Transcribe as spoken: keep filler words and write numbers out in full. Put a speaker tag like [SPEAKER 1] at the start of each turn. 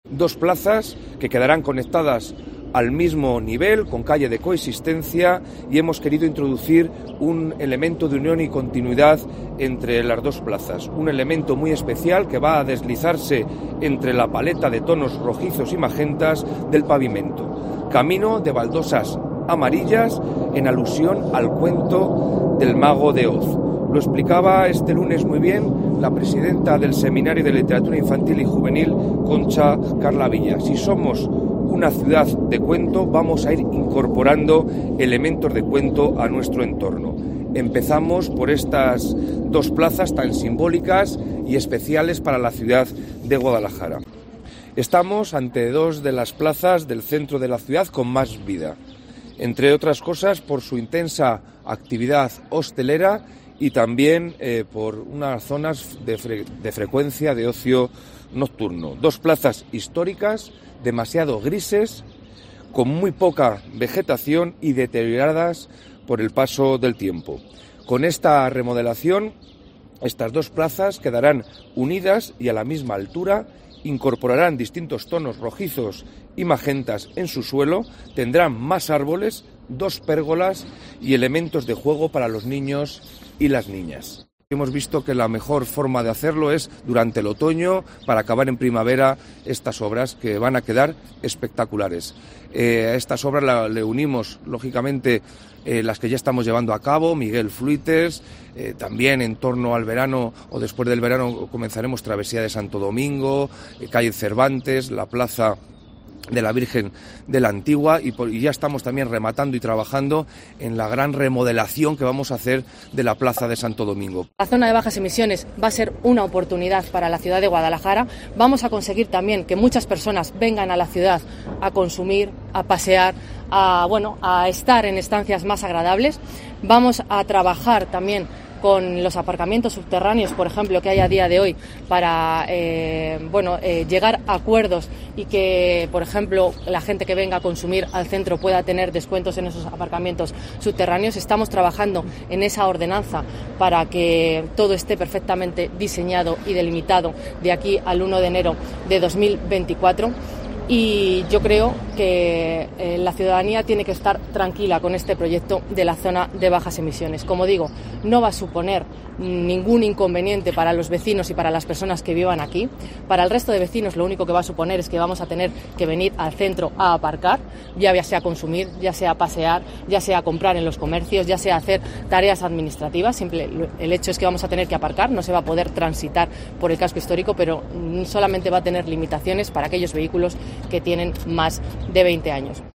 [SPEAKER 1] Dos plazas que quedarán conectadas al mismo nivel, con calle de coexistencia, y hemos querido introducir un elemento de unión y continuidad entre las dos plazas, un elemento muy especial que va a deslizarse entre la paleta de tonos rojizos y magentas del pavimento, camino de baldosas amarillas en alusión al cuento del Mago de Oz. Lo explicaba este lunes muy bien la presidenta del Seminario de Literatura Infantil y Juvenil, Concha Carla Villa. Si somos una ciudad de cuento, vamos a ir incorporando elementos de cuento a nuestro entorno. Empezamos por estas dos plazas tan simbólicas y especiales para la ciudad de Guadalajara. Estamos ante dos de las plazas del centro de la ciudad con más vida, entre otras cosas por su intensa actividad hostelera y también eh, por unas zonas de, fre- de frecuencia de ocio nocturno. Dos plazas históricas, demasiado grises, con muy poca vegetación y deterioradas por el paso del tiempo. Con esta remodelación, estas dos plazas quedarán unidas y a la misma altura, incorporarán distintos tonos rojizos y magentas en su suelo, tendrán más árboles, dos pérgolas y elementos de juego para los niños y las niñas. Hemos visto que la mejor forma de hacerlo es durante el otoño, para acabar en primavera estas obras que van a quedar espectaculares. Eh, a estas obras la, le unimos, lógicamente, eh, las que ya estamos llevando a cabo, Miguel Fluites, eh, también en torno al verano o después del verano comenzaremos Travesía de Santo Domingo, eh, calle Cervantes, la plaza de la Virgen de la Antigua y, por, y ya estamos también rematando y trabajando en la gran remodelación que vamos a hacer de la Plaza de Santo Domingo.
[SPEAKER 2] La zona de bajas emisiones va a ser una oportunidad para la ciudad de Guadalajara. Vamos a conseguir también que muchas personas vengan a la ciudad a consumir, a pasear, a, bueno, a estar en estancias más agradables. Vamos a trabajar también con los aparcamientos subterráneos, por ejemplo, que hay a día de hoy, para eh, bueno, eh, llegar a acuerdos y que, por ejemplo, la gente que venga a consumir al centro pueda tener descuentos en esos aparcamientos subterráneos. Estamos trabajando en esa ordenanza para que todo esté perfectamente diseñado y delimitado de aquí al uno de enero de dos mil veinticuatro. Y yo creo que eh, la ciudadanía tiene que estar tranquila con este proyecto de la zona de bajas emisiones. Como digo, no va a suponer ningún inconveniente para los vecinos y para las personas que vivan aquí. Para el resto de vecinos lo único que va a suponer es que vamos a tener que venir al centro a aparcar, ya sea a consumir, ya sea a pasear, ya sea a comprar en los comercios, ya sea a hacer tareas administrativas. Simple, el hecho es que vamos a tener que aparcar, no se va a poder transitar por el casco histórico, pero solamente va a tener limitaciones para aquellos vehículos que tienen más de veinte años.